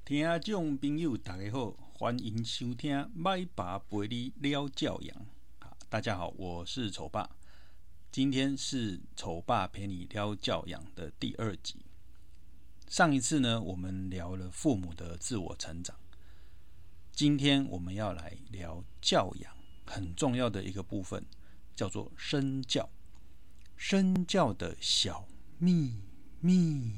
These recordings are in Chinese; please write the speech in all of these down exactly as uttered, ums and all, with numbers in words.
听众朋友大家好，欢迎收听麦爸陪你聊教养。大家好，我是丑爸，今天是丑爸陪你聊教养的第二集。上一次呢，我们聊了父母的自我成长，今天我们要来聊教养很重要的一个部分，叫做身教。身教的小秘密。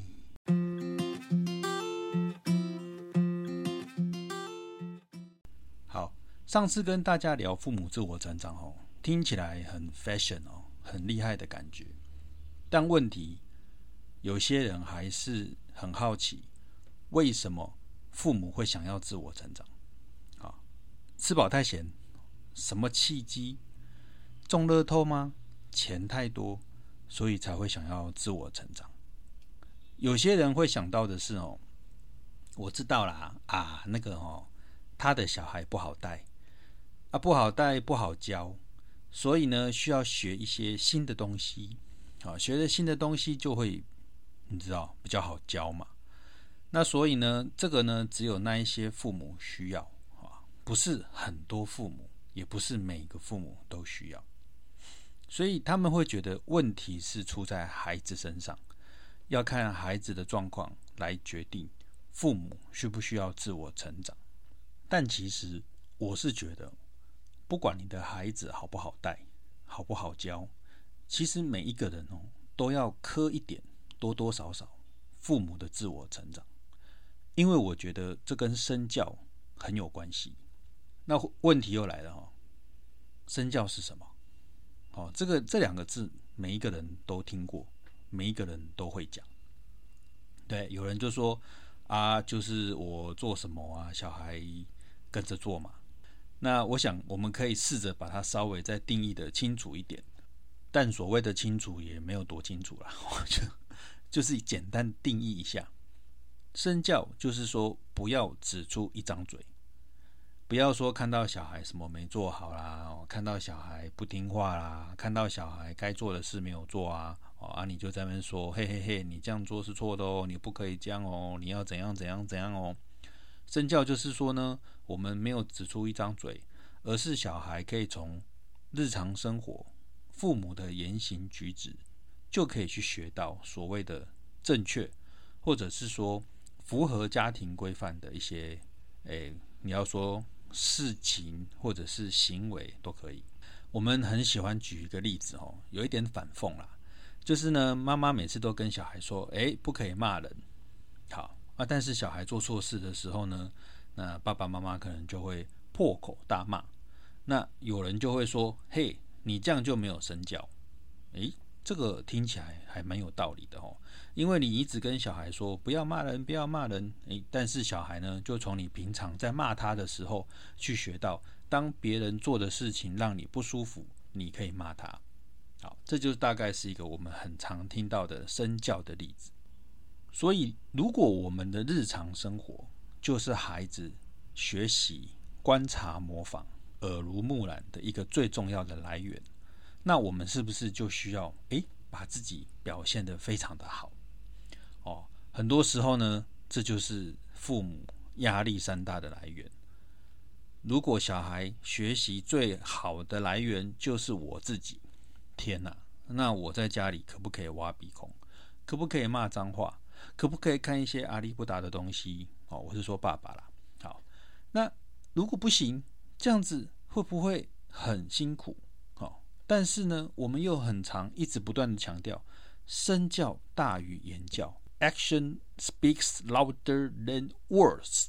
好，上次跟大家聊父母自我成长哦，听起来很 fashion 哦，很厉害的感觉。但问题，有些人还是很好奇，为什么父母会想要自我成长？啊，吃饱太闲，什么契机？中乐透吗？钱太多，所以才会想要自我成长。有些人会想到的是哦，我知道啦啊，那个哦，他的小孩不好带啊，不好带，不好教，所以呢，需要学一些新的东西。啊，学了新的东西就会，你知道比较好教嘛。那所以呢，这个呢，只有那一些父母需要啊，不是很多父母，也不是每个父母都需要。所以他们会觉得问题是出在孩子身上，要看孩子的状况来决定父母需不需要自我成长。但其实我是觉得，不管你的孩子好不好带，好不好教，其实每一个人哦，都要刻一点，多多少少父母的自我成长，因为我觉得这跟身教很有关系。那问题又来了哦，身教是什么？哦，这个这两个字，每一个人都听过，每一个人都会讲。对，有人就说啊，就是我做什么啊，小孩跟着做嘛。那我想，我们可以试着把它稍微再定义的清楚一点，但所谓的清楚也没有多清楚啦，就就是简单定义一下，身教就是说，不要只出一张嘴。不要说看到小孩什么没做好啦，看到小孩不听话啦，看到小孩该做的事没有做啊，啊你就在那边说嘿嘿嘿，你这样做是错的哦，你不可以这样哦，你要怎样怎样怎样哦。身教就是说呢，我们没有只出一张嘴，而是小孩可以从日常生活、父母的言行举止，就可以去学到所谓的正确，或者是说符合家庭规范的一些，诶，你要说事情或者是行为都可以。我们很喜欢举一个例子哦，有一点反讽啦，就是呢，妈妈每次都跟小孩说，诶，不可以骂人，好啊，但是小孩做错事的时候呢，那爸爸妈妈可能就会破口大骂。那有人就会说，嘿，你这样就没有身教。诶，这个听起来还蛮有道理的哦，因为你一直跟小孩说不要骂人，不要骂人，诶，但是小孩呢，就从你平常在骂他的时候去学到，当别人做的事情让你不舒服，你可以骂他。好，这就大概是一个我们很常听到的身教的例子。所以，如果我们的日常生活就是孩子学习、观察、模仿、耳濡目染的一个最重要的来源，那我们是不是就需要诶把自己表现得非常的好？哦，很多时候呢，这就是父母压力山大的来源。如果小孩学习最好的来源就是我自己，天哪，那我在家里可不可以挖鼻孔？可不可以骂脏话？可不可以看一些阿里不达的东西？哦，我是说爸爸啦。好，那如果不行，这样子会不会很辛苦？但是呢，我们又很常一直不断的强调，身教大于言教 ，Action speaks louder than words.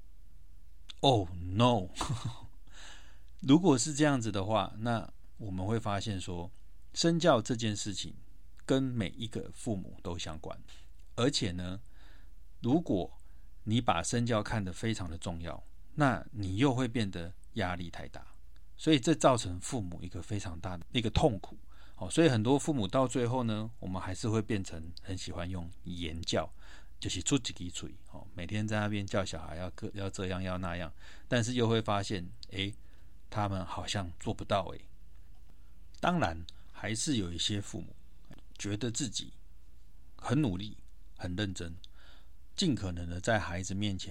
Oh no！ 如果是这样子的话，那我们会发现说，身教这件事情跟每一个父母都相关，而且呢，如果你把身教看得非常的重要，那你又会变得压力太大。所以这造成父母一个非常大的一个痛苦，哦，所以很多父母到最后呢，我们还是会变成很喜欢用言教，就是出几滴嘴，哦，每天在那边叫小孩要要这样要那样，但是又会发现，诶，他们好像做不到诶。当然，还是有一些父母觉得自己很努力、很认真，尽可能的在孩子面前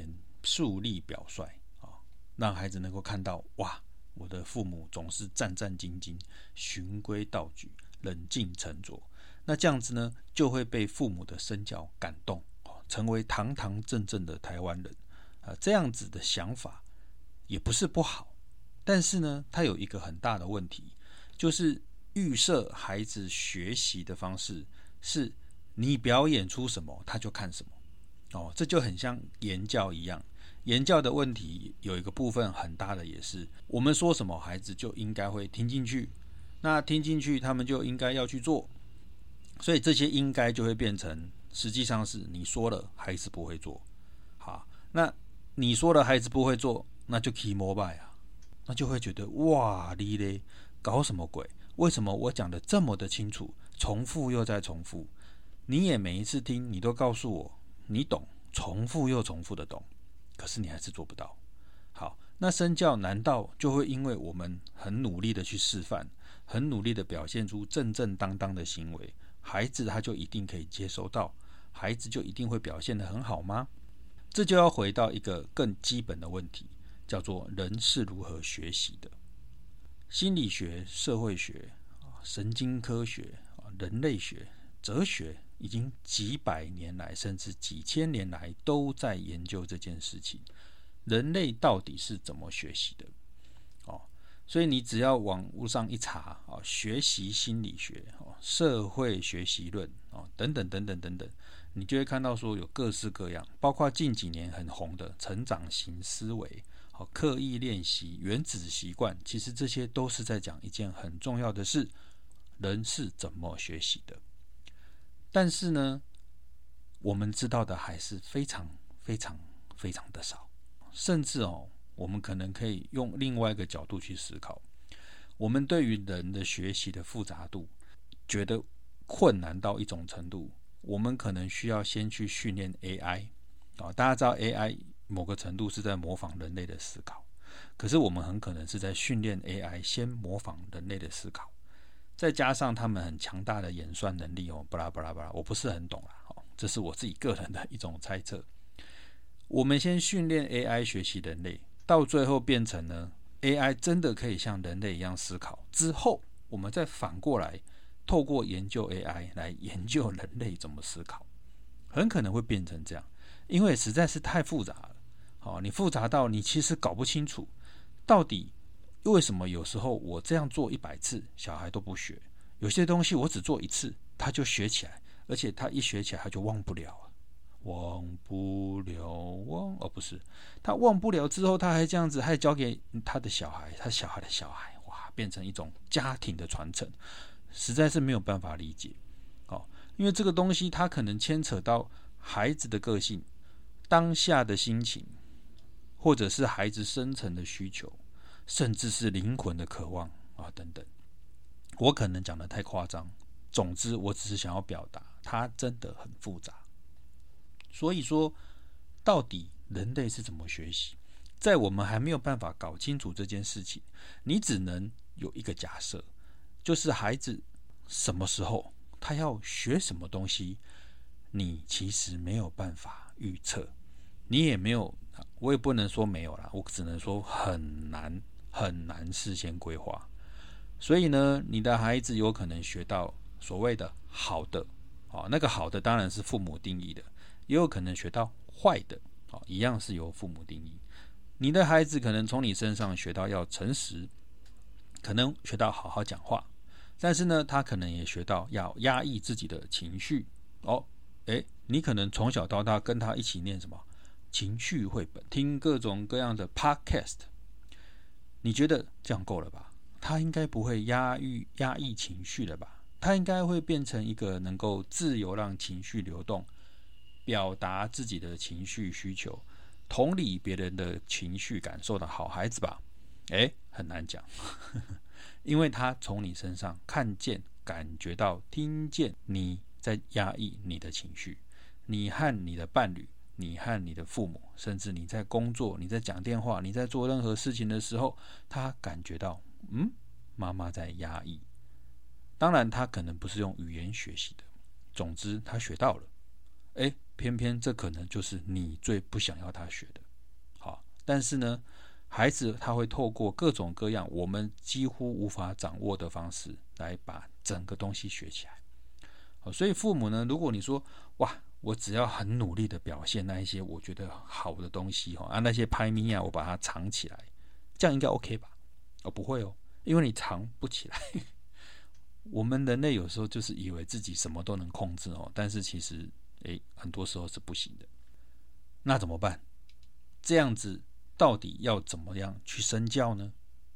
树立表率啊，让孩子能够看到哇，我的父母总是战战兢兢、循规蹈矩、冷静沉着。那这样子呢，就会被父母的身教感动，成为堂堂正正的台湾人啊。这样子的想法也不是不好，但是呢，它有一个很大的问题，就是预设孩子学习的方式是你表演出什么，他就看什么。哦，这就很像言教一样。言教的问题有一个部分很大的，也是我们说什么，孩子就应该会听进去。那听进去，他们就应该要去做。所以这些应该就会变成，实际上是你说了，孩子不会做。好，那你说了，孩子不会做，那就 key mobile 啊，那就会觉得哇，你嘞搞什么鬼？为什么我讲的这么的清楚，重复又再重复？你也每一次听，你都告诉我你懂，重复又重复的懂，可是你还是做不到。好，那身教难道就会因为我们很努力的去示范，很努力的表现出正正当当的行为，孩子他就一定可以接收到，孩子就一定会表现得很好吗？这就要回到一个更基本的问题，叫做人是如何学习的。心理学、社会学、神经科学、人类学、哲学已经几百年来甚至几千年来都在研究这件事情，人类到底是怎么学习的。哦，所以你只要网络上一查，哦，学习心理学、哦，社会学习论、哦，等等等等等等，你就会看到说有各式各样，包括近几年很红的成长型思维、哦，刻意练习、原子习惯，其实这些都是在讲一件很重要的事，人是怎么学习的。但是呢，我们知道的还是非常非常非常的少，甚至哦，我们可能可以用另外一个角度去思考，我们对于人的学习的复杂度觉得困难到一种程度，我们可能需要先去训练 A I 啊。大家知道 A I 某个程度是在模仿人类的思考，可是我们很可能是在训练 A I 先模仿人类的思考。再加上他们很强大的演算能力哦，巴拉巴拉巴拉，我不是很懂啦，哦，这是我自己个人的一种猜测。我们先训练 A I 学习人类，到最后变成呢 A I 真的可以像人类一样思考之后，我们再反过来透过研究 A I 来研究人类怎么思考，很可能会变成这样，因为实在是太复杂了。好，你复杂到你其实搞不清楚到底为什么有时候我这样做一百次，小孩都不学？有些东西我只做一次，他就学起来，而且他一学起来他就忘不了啊，忘不了忘哦不是，他忘不了之后，他还这样子，还交给他的小孩，他小孩的小孩，哇，变成一种家庭的传承，实在是没有办法理解。哦，因为这个东西它可能牵扯到孩子的个性、当下的心情，或者是孩子深层的需求。甚至是灵魂的渴望啊，等等。我可能讲得太夸张，总之我只是想要表达，它真的很复杂。所以说，到底人类是怎么学习？在我们还没有办法搞清楚这件事情，你只能有一个假设，就是孩子什么时候他要学什么东西，你其实没有办法预测，你也没有，我也不能说没有啦，我只能说很难。很难事先规划，所以呢，你的孩子有可能学到所谓的好的，哦，那个好的当然是父母定义的，也有可能学到坏的，哦，一样是由父母定义。你的孩子可能从你身上学到要诚实，可能学到好好讲话，但是呢，他可能也学到要压抑自己的情绪。哦，诶，你可能从小到大跟他一起念什么情绪绘本，听各种各样的 podcast。你觉得这样够了吧？他应该不会压抑压抑情绪了吧？他应该会变成一个能够自由让情绪流动，表达自己的情绪需求，同理别人的情绪感受的好孩子吧？诶，很难讲，因为他从你身上看见、感觉到、听见你在压抑你的情绪，你和你的伴侣。你和你的父母，甚至你在工作、你在讲电话、你在做任何事情的时候，他感觉到，嗯，妈妈在压抑。当然，他可能不是用语言学习的，总之他学到了。诶，偏偏这可能就是你最不想要他学的。 但是呢，孩子他会透过各种各样我们几乎无法掌握的方式来把整个东西学起来。所以父母呢，如果你说哇，我只要很努力的表现那一些我觉得好的东西啊，那些拍咪啊，我把它藏起来，这样应该 OK 吧？哦，不会哦，因为你藏不起来。我们人类有时候就是以为自己什么都能控制哦，但是其实诶，很多时候是不行的。那怎么办？这样子到底要怎么样去身教呢？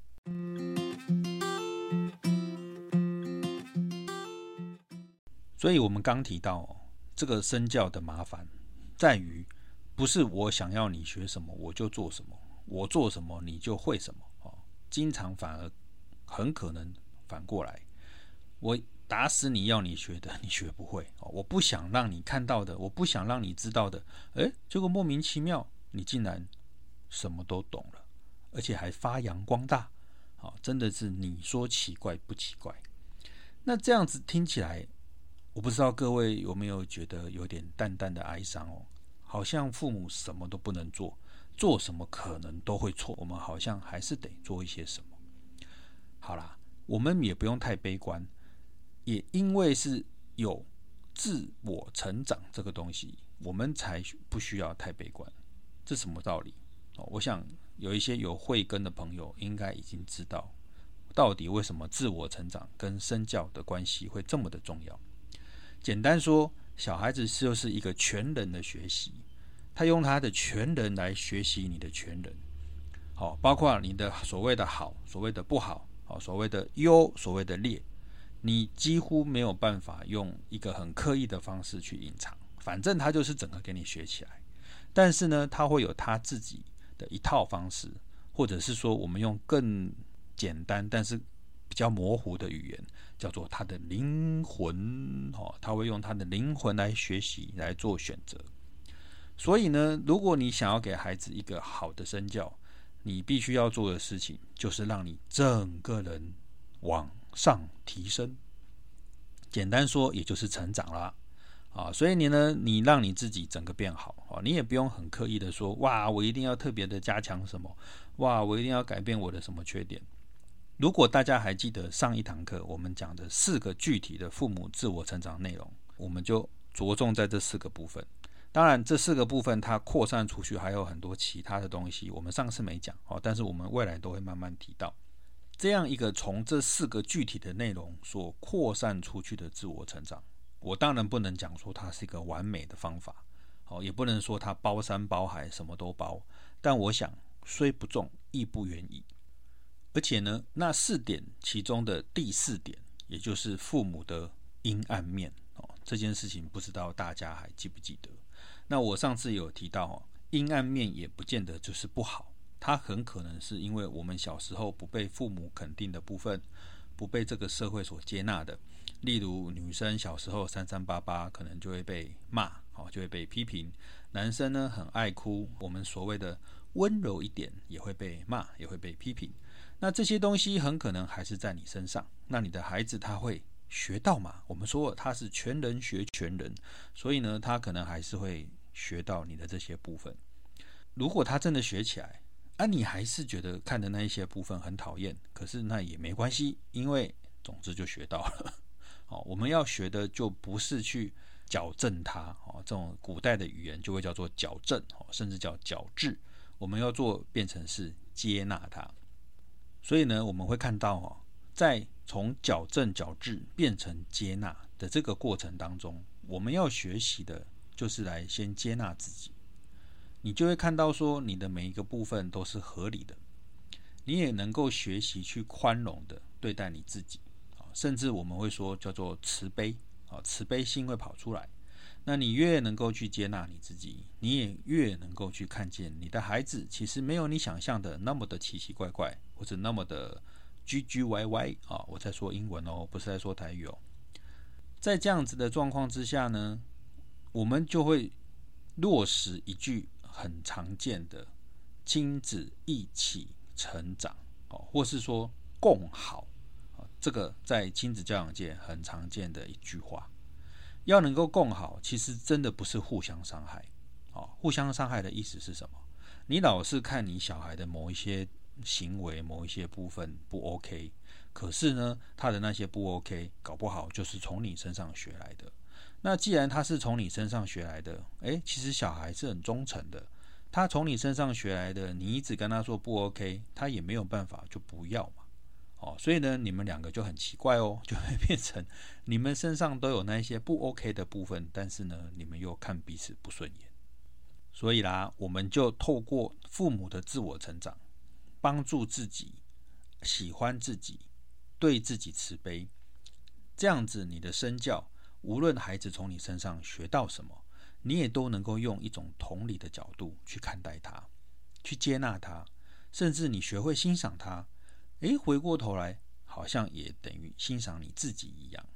所以我们刚提到哦，这个身教的麻烦在于，不是我想要你学什么我就做什么，我做什么你就会什么哦，经常反而很可能反过来，我打死你要你学的你学不会哦，我不想让你看到的，我不想让你知道的，诶，结果莫名其妙你竟然什么都懂了，而且还发扬光大，哦，真的是你说奇怪不奇怪。那这样子听起来，我不知道各位有没有觉得有点淡淡的哀伤哦？好像父母什么都不能做，做什么可能都会错，我们好像还是得做一些什么。好啦，我们也不用太悲观，也因为是有自我成长这个东西，我们才不需要太悲观。这什么道理？哦，我想有一些有慧根的朋友应该已经知道，到底为什么自我成长跟身教的关系会这么的重要。简单说，小孩子就是一个全人的学习，他用他的全人来学习你的全人，好，包括你的所谓的好，所谓的不好，好，所谓的优，所谓的劣，你几乎没有办法用一个很刻意的方式去隐藏，反正他就是整个给你学起来。但是呢，他会有他自己的一套方式，或者是说我们用更简单但是比较模糊的语言，叫做他的灵魂，他会用他的灵魂来学习，来做选择。所以呢，如果你想要给孩子一个好的身教，你必须要做的事情就是让你整个人往上提升。简单说，也就是成长啦。啊，所以你呢，你让你自己整个变好，啊，你也不用很刻意的说，哇，我一定要特别的加强什么，哇，我一定要改变我的什么缺点。如果大家还记得上一堂课我们讲的四个具体的父母自我成长内容，我们就着重在这四个部分。当然，这四个部分它扩散出去还有很多其他的东西，我们上次没讲，但是我们未来都会慢慢提到。这样一个从这四个具体的内容所扩散出去的自我成长，我当然不能讲说它是一个完美的方法，也不能说它包山包海什么都包，但我想虽不中亦不远矣。而且呢，那四点其中的第四点，也就是父母的阴暗面，这件事情不知道大家还记不记得。那我上次有提到，阴暗面也不见得就是不好，它很可能是因为我们小时候不被父母肯定的部分，不被这个社会所接纳的。例如女生小时候三三八八，可能就会被骂，就会被批评。男生呢很爱哭，我们所谓的温柔一点也会被骂，也会被批评。那这些东西很可能还是在你身上，那你的孩子他会学到嘛？我们说他是全人学全人，所以呢，他可能还是会学到你的这些部分。如果他真的学起来，啊，你还是觉得看的那一些部分很讨厌，可是那也没关系，因为总之就学到了。哦，我们要学的就不是去矫正它，哦，这种古代的语言就会叫做矫正，哦，甚至叫矫治。我们要做变成是接纳它。所以呢，我们会看到，哦，在从矫正矫治变成接纳的这个过程当中，我们要学习的就是来先接纳自己。你就会看到说，你的每一个部分都是合理的，你也能够学习去宽容的对待你自己，甚至我们会说叫做慈悲，慈悲心会跑出来。那你越能够去接纳你自己，你也越能够去看见你的孩子其实没有你想象的那么的奇奇怪怪，或者那么的唧唧歪歪，啊，我在说英文哦，不是在说台语哦。在这样子的状况之下呢，我们就会落实一句很常见的亲子一起成长，或是说共好，这个在亲子教养界很常见的一句话。要能够共好，其实真的不是互相伤害，互相伤害的意思是什么？ 你老是看你小孩的某一些行为、某一些部分不 OK， 可是呢，他的那些不 OK， 搞不好就是从你身上学来的。那既然他是从你身上学来的，诶，其实小孩是很忠诚的，他从你身上学来的，你一直跟他说不 OK， 他也没有办法就不要嘛。哦，所以呢，你们两个就很奇怪哦，就会变成你们身上都有那一些不 OK 的部分，但是呢，你们又看彼此不顺眼。所以啦，我们就透过父母的自我成长，帮助自己喜欢自己，对自己慈悲，这样子你的身教，无论孩子从你身上学到什么，你也都能够用一种同理的角度去看待他，去接纳他，甚至你学会欣赏他，诶，回过头来好像也等于欣赏你自己一样。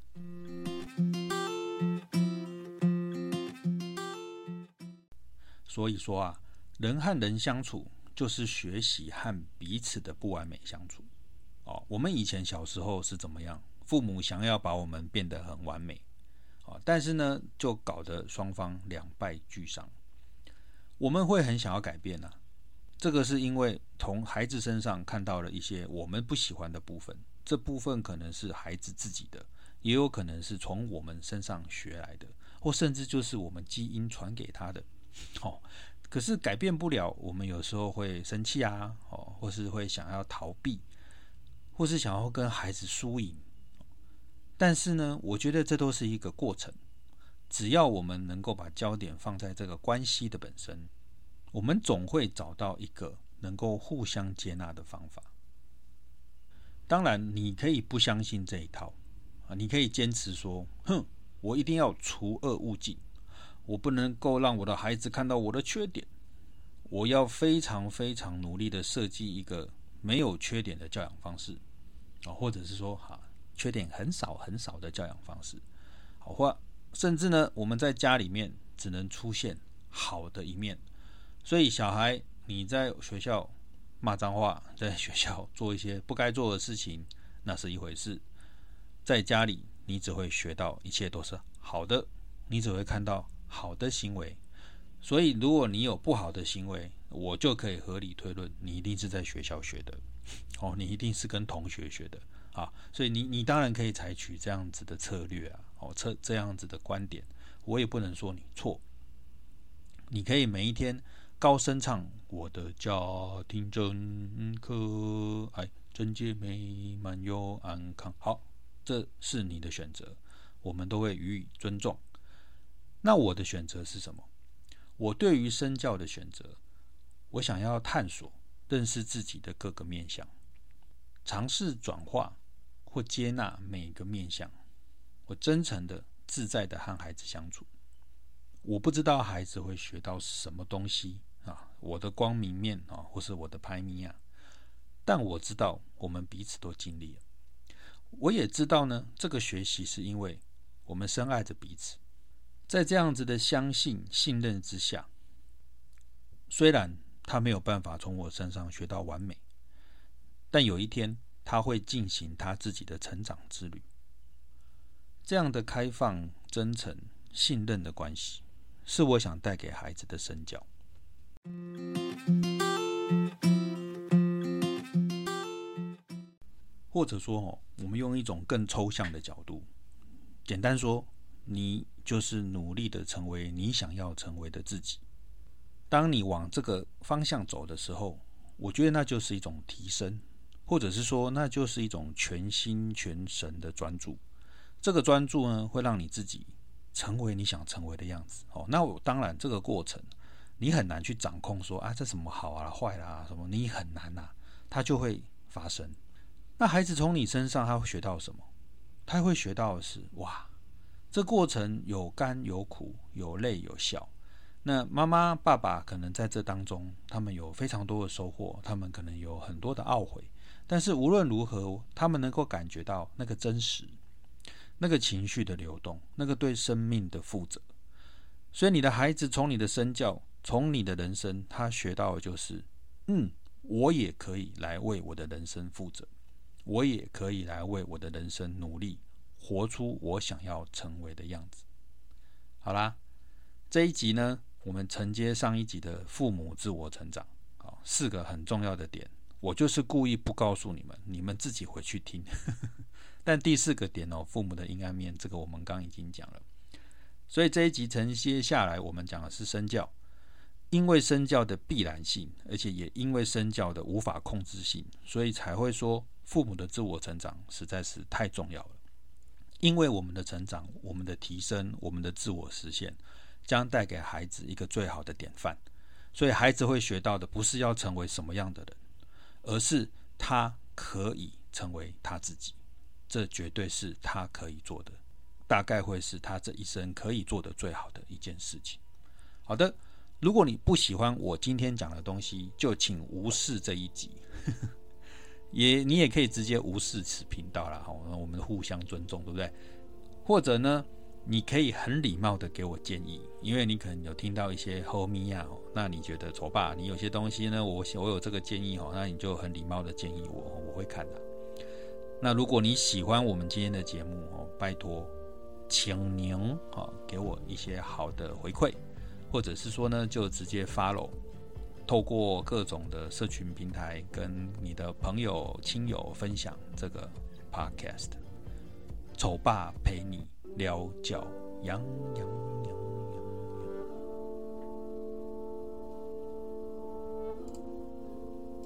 所以说啊，人和人相处就是学习和彼此的不完美相处。哦，我们以前小时候是怎么样？父母想要把我们变得很完美，哦，但是呢，就搞得双方两败俱伤。我们会很想要改变啊，这个是因为从孩子身上看到了一些我们不喜欢的部分，这部分可能是孩子自己的，也有可能是从我们身上学来的，或甚至就是我们基因传给他的。哦，可是改变不了，我们有时候会生气啊，哦，或是会想要逃避，或是想要跟孩子输赢。但是呢，我觉得这都是一个过程。只要我们能够把焦点放在这个关系的本身，我们总会找到一个能够互相接纳的方法。当然，你可以不相信这一套，你可以坚持说，哼，我一定要除恶务尽。我不能够让我的孩子看到我的缺点，我要非常非常努力的设计一个没有缺点的教养方式，或者是说哈，缺点很少很少的教养方式，或甚至呢，我们在家里面只能出现好的一面。所以小孩你在学校骂脏话，在学校做一些不该做的事情，那是一回事。在家里你只会学到一切都是好的，你只会看到好的行为，所以如果你有不好的行为，我就可以合理推论，你一定是在学校学的，哦，你一定是跟同学学的啊，所以你你当然可以采取这样子的策略啊，哦，这这样子的观点，我也不能说你错。你可以每一天高声唱我的家庭真可爱，贞洁美满又安康，好，这是你的选择，我们都会予以尊重。那我的选择是什么？我对于身教的选择，我想要探索认识自己的各个面向，尝试转化或接纳每个面向，我真诚的自在的和孩子相处。我不知道孩子会学到什么东西啊，我的光明面啊，或是我的拍咪啊，但我知道我们彼此都经历了。我也知道呢，这个学习是因为我们深爱着彼此。在这样子的相信、信任之下，虽然他没有办法从我身上学到完美，但有一天他会进行他自己的成长之旅。这样的开放、真诚、信任的关系，是我想带给孩子的身教。或者说，我们用一种更抽象的角度，简单说，你就是努力的成为你想要成为的自己。当你往这个方向走的时候，我觉得那就是一种提升，或者是说那就是一种全心全神的专注。这个专注呢，会让你自己成为你想成为的样子。哦，那我当然这个过程你很难去掌控说啊，这什么好啊坏啊什么，你很难啊，它就会发生。那孩子从你身上他会学到什么？他会学到的是，哇，这过程有甘有苦，有泪有笑。那妈妈爸爸可能在这当中，他们有非常多的收获，他们可能有很多的懊悔，但是无论如何，他们能够感觉到那个真实，那个情绪的流动，那个对生命的负责。所以你的孩子从你的身教，从你的人生，他学到的就是嗯，我也可以来为我的人生负责，我也可以来为我的人生努力，活出我想要成为的样子。好啦，这一集呢，我们承接上一集的父母自我成长， 四个很重要的点，我就是故意不告诉你们，你们自己回去听。但第四个点哦，父母的阴暗面，这个我们刚刚已经讲了。所以这一集承接下来，我们讲的是身教，因为身教的必然性，而且也因为身教的无法控制性，所以才会说父母的自我成长实在是太重要了。因为我们的成长、我们的提升、我们的自我实现，将带给孩子一个最好的典范。所以孩子会学到的不是要成为什么样的人，而是他可以成为他自己，这绝对是他可以做的，大概会是他这一生可以做的最好的一件事情。好的，如果你不喜欢我今天讲的东西，就请无视这一集。也你也可以直接无视此频道啦，我们互相尊重，对不对？或者呢，你可以很礼貌的给我建议，因为你可能有听到一些后咪啊，那你觉得丑爸，你有些东西呢，我我有这个建议，那你就很礼貌的建议我，我会看的。那如果你喜欢我们今天的节目，拜托，请您给我一些好的回馈，或者是说呢，就直接 follow。透过各种的社群平台跟你的朋友亲友分享这个 podcast， 丑爸陪你聊教养养养。